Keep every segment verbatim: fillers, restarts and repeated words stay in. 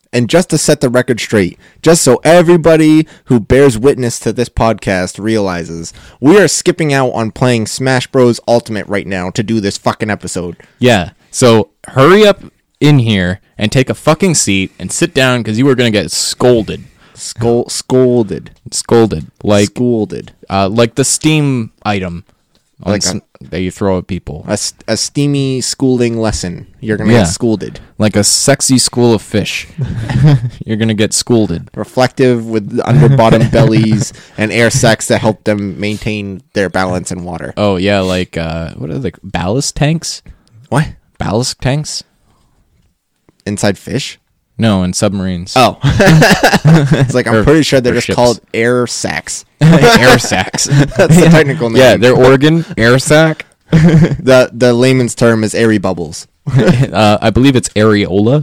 And just to set the record straight, just so everybody who bears witness to this podcast realizes, we are skipping out on playing Smash Bros. Ultimate right now to do this fucking episode. Yeah, so hurry up in here and take a fucking seat and sit down because you were going to get scolded. Scol- scolded. Scolded. Like, Scolded. uh, like the Steam item on Like s- a- that you throw at people. A, s- a steamy schooling lesson. You're going to Yeah. get scolded. Like a sexy school of fish. You're going to get scolded. Reflective with under-bottom bellies and air sacs that help them maintain their balance in water. Oh, yeah, like, uh, what are they? Ballast tanks? What? Ballast tanks? Inside fish? No, in submarines. Oh. It's like, I'm Or- pretty sure they're or just ships. called air sacs. Air sacs. That's the technical name. Yeah, their organ, air sac. The the layman's term is airy bubbles. uh, I believe it's areola.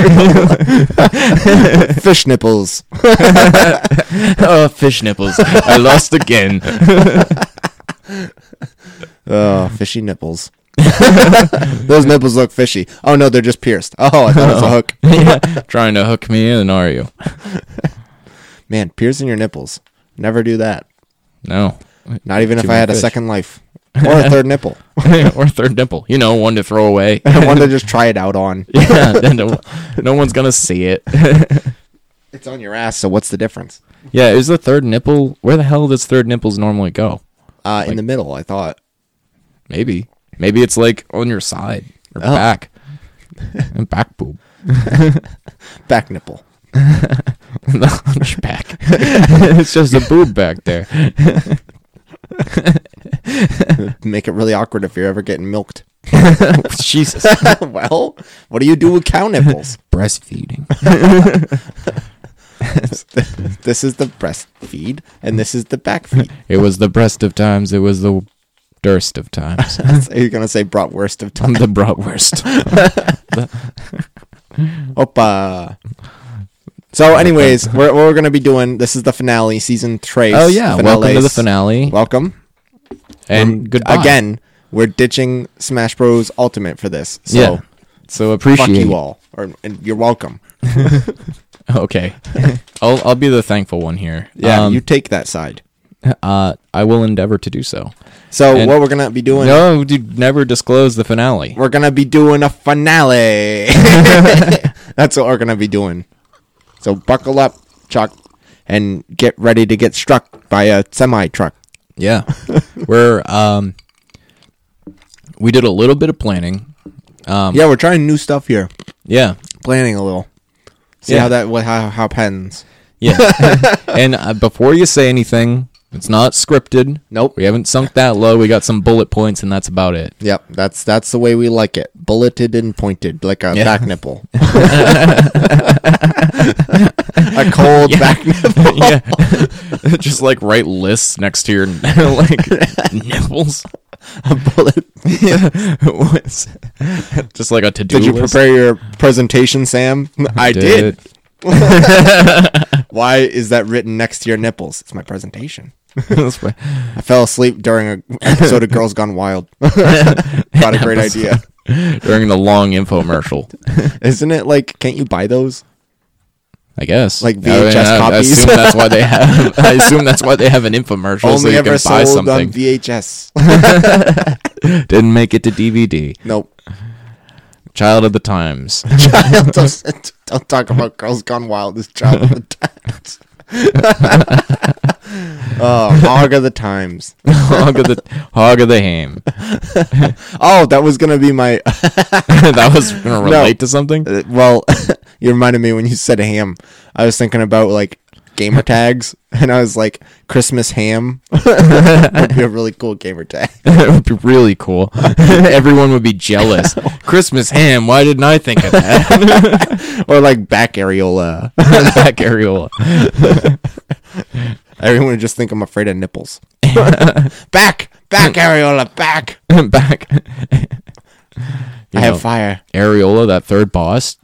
Fish nipples. Oh, fish nipples. I lost again. Oh, fishy nipples. Those nipples look fishy. Oh no, they're just pierced. Oh, I thought it was a hook. Yeah, trying to hook me in, are you? Man, piercing your nipples. Never do that. No. Not even Too if I many had a fish. second life. Or a third nipple. Or a third nipple. You know, one to throw away. I wanted to just try it out on. Yeah, then no, no one's going to see it. It's on your ass, so what's the difference? Yeah, is the third nipple... Where the hell does third nipples normally go? Uh, in Like- the middle, I thought. Maybe. Maybe it's like on your side or Oh. back. And back boob. Back nipple. The hunchback. It's just a boob back there. Make it really awkward if you're ever getting milked. Jesus. Well, what do you do with cow nipples? Breastfeeding. This is the breast feed, and this is the back feed. It was the breast of times. It was the durst of times. Are you gonna say bratwurst of time? I'm the bratwurst. Opa. So, anyways, we're, what we're gonna be doing. This is the finale, season three. Oh yeah, welcome to the finale. Welcome. And We're- goodbye. Again, we're ditching Smash Bros. Ultimate for this. So, Yeah. So appreciate fuck you all, or and you're welcome. Okay. I'll I'll be the thankful one here. Yeah, Um, you take that side. uh I will endeavor to do so. So, and- what we're gonna be doing? No, dude, never disclose the finale. We're gonna be doing a finale. That's what we're gonna be doing. So buckle up, Chuck, and get ready to get struck by a semi truck. Yeah. We're um we did a little bit of planning. Um Yeah, we're trying new stuff here. yeah. Planning a little. See Yeah. how that what how how pens. Yeah. And uh, before you say anything, it's not scripted. Nope. We haven't sunk that low. We got some bullet points and that's about it. Yep, that's that's the way we like it. Bulleted and pointed like a Yeah. back nipple. A cold Yeah. back nipple. Yeah. Just like write lists next to your like nipples. A bullet. Yeah. Just like a to-do Did you list. prepare your presentation, Sam? I did. Why is that written next to your nipples? It's my presentation. That's why- I fell asleep during an episode of Girls Gone Wild. Got a great idea. During the long infomercial. Isn't it like, can't you buy those? I guess. Like V H S I, mean, I, I copies? assume that's why they have. I assume that's why they have an infomercial so Only you ever can buy sold on something. V H S. Didn't make it to D V D. Nope. Child of the times. don't, don't talk about Girls Gone Wild. This child of the times. Oh, hog of the times. hog of the hog of the ham. Oh, that was gonna be my. That was gonna relate to something. Uh, well, you reminded me when you said ham. I was thinking about like gamer tags, and I was like Christmas ham would be a really cool gamer tag. It would be really cool. Everyone would be jealous. Christmas ham. Why didn't I think of that? Or like back areola. Back areola. Everyone would just think I'm afraid of nipples. Back, back areola, back. Back. You I have know, fire. Areola, that third boss.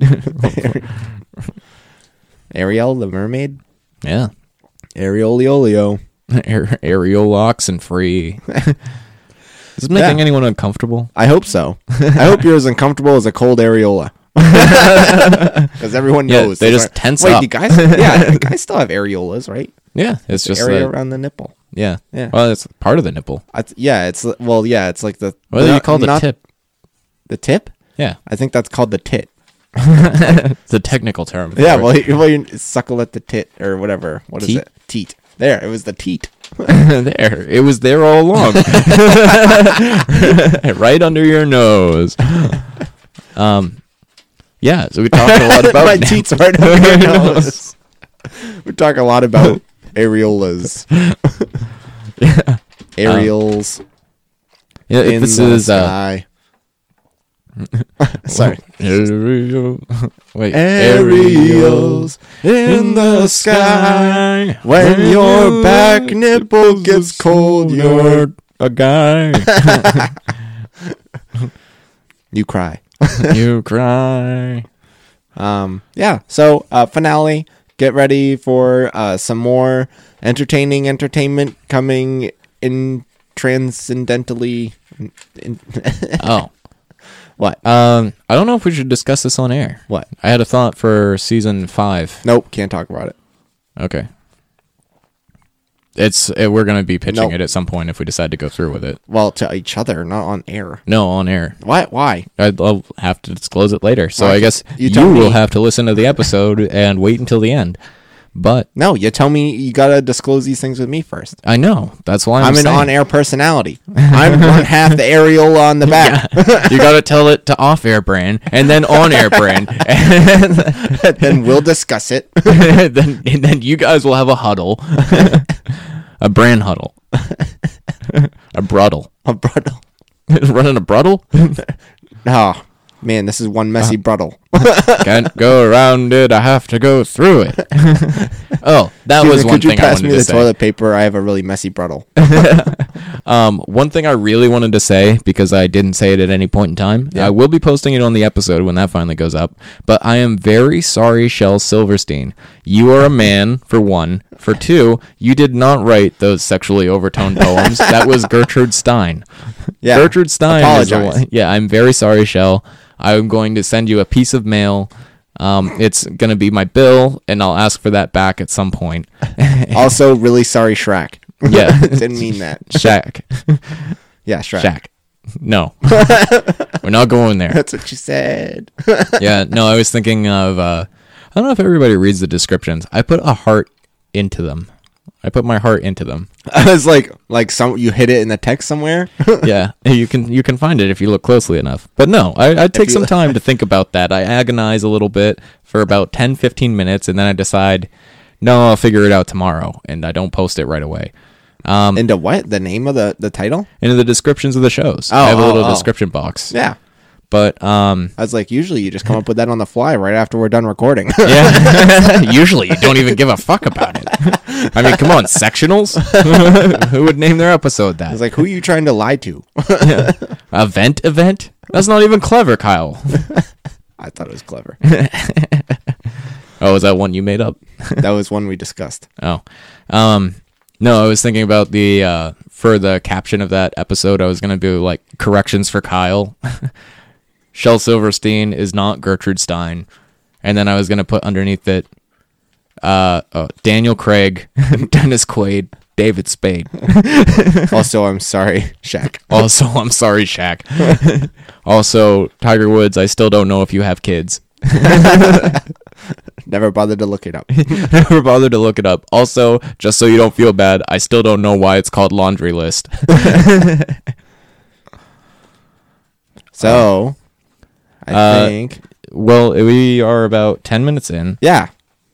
Ariel, the mermaid. Yeah. Areoliolio. Are- areola oxen free. Is this making Yeah. anyone uncomfortable? I hope so. I hope you're as uncomfortable as a cold areola. Because everyone Yeah, knows they those just are- tense Wait, up. you guys? Yeah, you guys still have areolas, right? Yeah, it's just area like, around the nipple. yeah. Yeah. Well, it's part of the nipple. I th- yeah, it's well, yeah, it's like the. What do you call the not- tip? The tip? Yeah, I think that's called the tit. it's a technical term. for Yeah, it. well, you, well, you suckle at the tit or whatever. What is Teat? it? Teat. There, it was the teat. there, it was there all along, right under your nose. Um, yeah. So we talked a lot about My teat's right under your nose. We talk a lot about areolas. Yeah. Aerials. Yeah, if in this the is uh, sky. Sorry. Aerial. Wait, Aerials in the sky. When your back nipple gets cold, you're a guy. you cry. You cry. Um, yeah. So uh, finale. Get ready for uh, some more entertaining entertainment coming in transcendentally. In Oh. what? Um, I don't know if we should discuss this on air. What? I had a thought for season five. Nope. Can't talk about it. Okay. It's it, we're gonna be pitching Nope. it at some point if we decide to go through with it. Well, to each other, not on air. No, on air. Why? Why? I'd, I'll have to disclose it later. So Why? I guess You you, tell will me. have to listen to the episode and wait until the end. But No, you tell me you gotta disclose these things with me first. I know that's why I'm, I'm, an saying. on-air personality. I'm one half the areola on the back. you got to tell it to off-air brand and then on-air brand, and Then we'll discuss it. then and then you guys will have a huddle, a brand huddle, a bruddle. A bruddle. Running a bruddle? Oh, man, this is one messy bruddle. Can't go around it. I have to go through it. Oh, that was Could one you thing I pass wanted me to the say. toilet paper? I have a really messy bruddle. Um, one thing I really wanted to say, because I didn't say it at any point in time, Yeah. I will be posting it on the episode when that finally goes up, but I am very sorry, Shel Silverstein. You are a man, for one. For two, you did not write those sexually overtoned poems. That was Gertrude Stein. Yeah. Gertrude Stein is the Apologize. one. Yeah, I'm very sorry, Shel. I'm going to send you a piece of mail. Um, it's going to be my bill, and I'll ask for that back at some point. Also, really sorry, Shrek. Yeah. Didn't mean that. Shaq. Yeah, Shrek. Shaq. No. We're not going there. That's what you said. Yeah, no, I was thinking of, uh, I don't know if everybody reads the descriptions. I put a heart into them. I put my heart into them. I was like, like some you hit it in the text somewhere. Yeah, you can you can find it if you look closely enough. But no, I, I take you- some time to think about that. I agonize a little bit for about ten, fifteen minutes, and then I decide, no, I'll figure it out tomorrow, and I don't post it right away. Um, Into what? The name of the, the title? into the descriptions of the shows. Oh, I have a oh, little oh. description box. Yeah. But, um, I was like, usually you just come up with that on the fly right after we're done recording. yeah. Usually you don't even give a fuck about it. I mean, come on, sectionals? Who would name their episode I was that? like, who are you trying to lie to? Event event? That's not even clever, Kyle. I thought it was clever. Oh, is that one you made up? That was one we discussed. Oh. Um, no, I was thinking about the, uh, for the caption of that episode, I was going to do, like, corrections for Kyle. Shel Silverstein is not Gertrude Stein. And then I was going to put underneath it, uh, oh, Daniel Craig, Dennis Quaid, David Spade. Also, I'm sorry, Shaq. Also, I'm sorry, Shaq. Also, Tiger Woods, I still don't know if you have kids. Never bothered to look it up. Never bothered to look it up. Also, just so you don't feel bad, I still don't know why it's called Laundry List. So, I Uh, think, Well, we are about ten minutes in. yeah,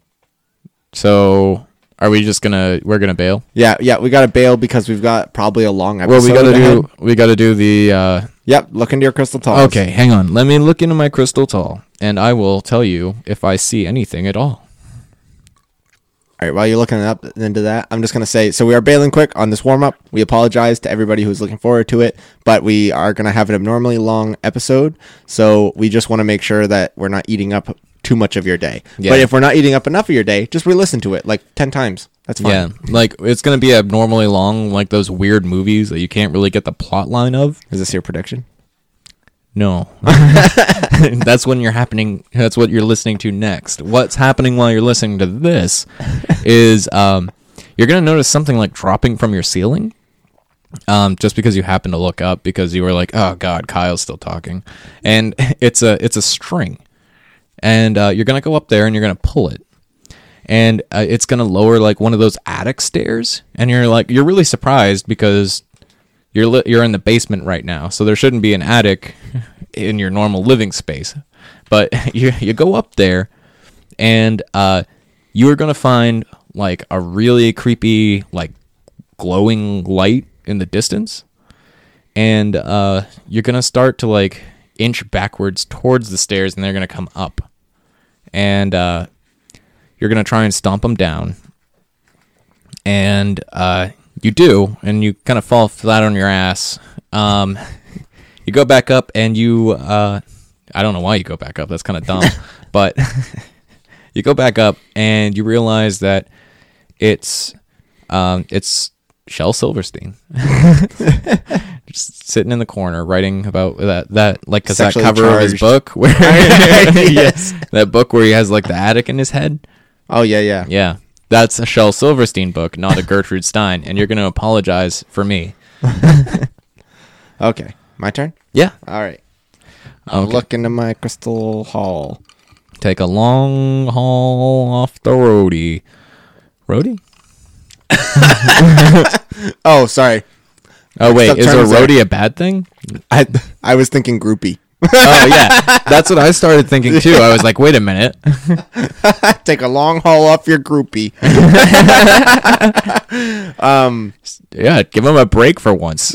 So, are we just gonna, we're gonna bail? yeah, yeah. We got to bail because we've got probably a long Well, episode. we gotta ahead. do, we gotta do the, uh, Yep, look into your crystal balls. okay, hang on. Let me look into my crystal ball, and I will tell you if I see anything at all. All right, while you're looking up into that, I'm just going to say, so we are bailing quick on this warm-up. We apologize to everybody who's looking forward to it, but we are going to have an abnormally long episode, so we just want to make sure that we're not eating up too much of your day. Yeah. But if we're not eating up enough of your day, just re-listen to it like ten times. That's fine. Yeah, like, it's gonna be abnormally long, like those weird movies that you can't really get the plot line of. Is this your prediction? No. That's when you're happening. That's what you're listening to next. What's happening while you're listening to this is um, you're going to notice something like dropping from your ceiling. Um, just because you happen to look up because you were like, oh God, Kyle's still talking. And it's a, it's a string. And uh, you're going to go up there and you're going to pull it. And uh, it's going to lower like one of those attic stairs. And you're like, you're really surprised because you're li- you're in the basement right now. So there shouldn't be an attic in your normal living space. But you you go up there and uh, you are going to find like a really creepy, like glowing light in the distance. And uh, you're going to start to like inch backwards towards the stairs and they're going to come up. And uh, you're going to try and stomp them down. And uh, you do, and you kind of fall flat on your ass. Um, you go back up and you, uh, I don't know why you go back up. That's kind of dumb. But you go back up and you realize that it's, um, it's Shel Silverstein. Just sitting in the corner writing about that, that like, cause that Sexually cover of his charged. book where, Yes. that book where he has like the attic in his head. Oh, yeah, yeah. Yeah. That's a Shel Silverstein book, not a Gertrude Stein. And you're going to apologize for me. Okay. My turn? Yeah. All right. I'll Okay. look into my crystal hall. Take a long haul off the roadie. Roadie? Oh, sorry. Oh, wait. Stop Is a terms there. roadie a bad thing? I I was thinking groupie. Oh, yeah. That's what I started thinking, too. I was like, wait a minute. Take a long haul off your groupie. um, Yeah, give him a break for once.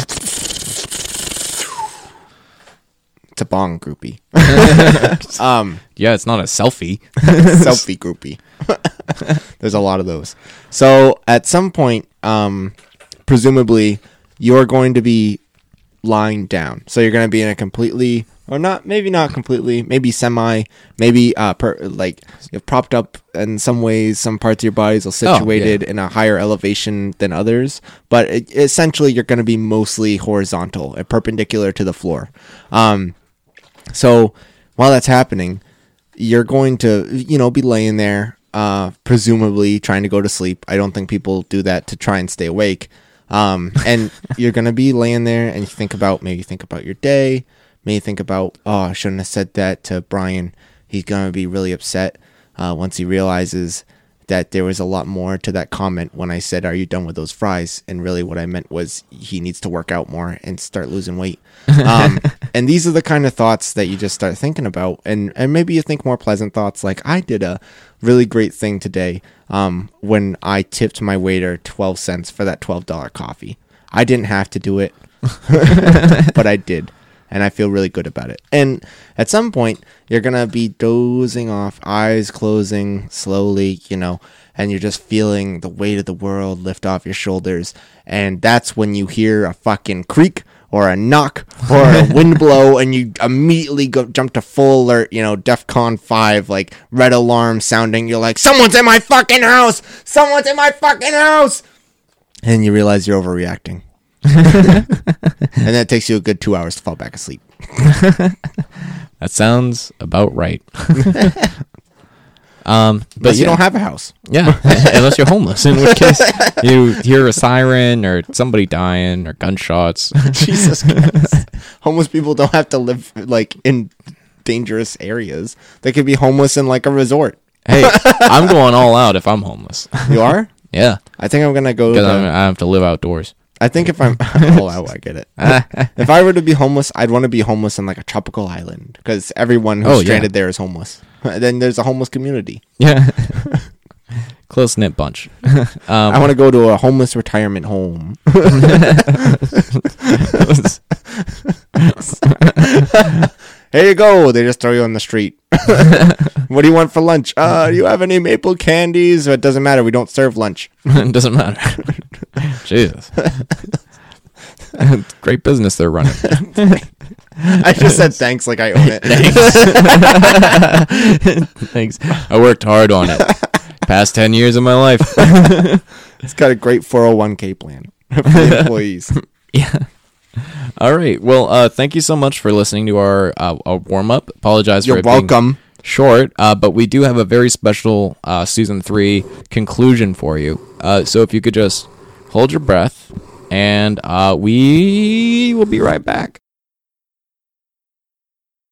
it's a bong groupie. um, Yeah, it's not a selfie. selfie groupie. There's a lot of those. So at some point, um, presumably, you're going to be lying down. So you're going to be in a completely, or not, maybe not completely, maybe semi, maybe uh, per, like you're propped up in some ways. Some parts of your bodies are situated yeah. in a higher elevation than others, but it, essentially you're going to be mostly horizontal and perpendicular to the floor. Um, so while that's happening, you're going to, you know, be laying there, uh, presumably trying to go to sleep. I don't think people do that to try and stay awake. Um, and you're going to be laying there and you think about, maybe think about your day, maybe think about, oh, I shouldn't have said that to Brian. He's going to be really upset, uh, once he realizes that there was a lot more to that comment when I said, are you done with those fries? And really what I meant was he needs to work out more and start losing weight. Um, and these are the kind of thoughts that you just start thinking about. And, and maybe you think more pleasant thoughts like, I did a really great thing today um, when I tipped my waiter twelve cents for that twelve dollars coffee. I didn't have to do it, but I did. And I feel really good about it. And at some point, you're going to be dozing off, eyes closing slowly, you know, and you're just feeling the weight of the world lift off your shoulders. And that's when you hear a fucking creak or a knock or a wind blow, and you immediately go jump to full alert, you know, DEFCON five, like red alarm sounding. You're like, someone's in my fucking house! Someone's in my fucking house! And you realize you're overreacting. And that takes you a good two hours to fall back asleep. That sounds about right. um, but, But you yeah. don't have a house. Yeah, unless you're homeless, in which case you hear a siren or somebody dying or gunshots. Jesus Christ. Homeless people don't have to live like in dangerous areas. They could be homeless in like a resort. Hey, I'm going all out if I'm homeless. You are? Yeah, I think I'm gonna go. because To, I have to live outdoors. I think if I'm, oh, I, I get it. If I were to be homeless, I'd want to be homeless in like a tropical island because everyone who's Oh, yeah. stranded there is homeless. Then there's a homeless community. Yeah, close knit bunch. Um, I want to go to a homeless retirement home. Here you go. They just throw you on the street. What do you want for lunch? Uh, do you have any maple candies? It doesn't matter. We don't serve lunch. it doesn't matter. Jesus, great business they're running. I just said thanks like I own it. Thanks. I worked hard on it. Past ten years of my life. It's got a great four oh one k plan for the employees. Yeah. All right. Well, uh, thank you so much for listening to our, uh, our warm up. Apologize You're for it being welcome. short, uh, but we do have a very special uh, season three conclusion for you. Uh, so if you could just hold your breath, and uh, we will be right back.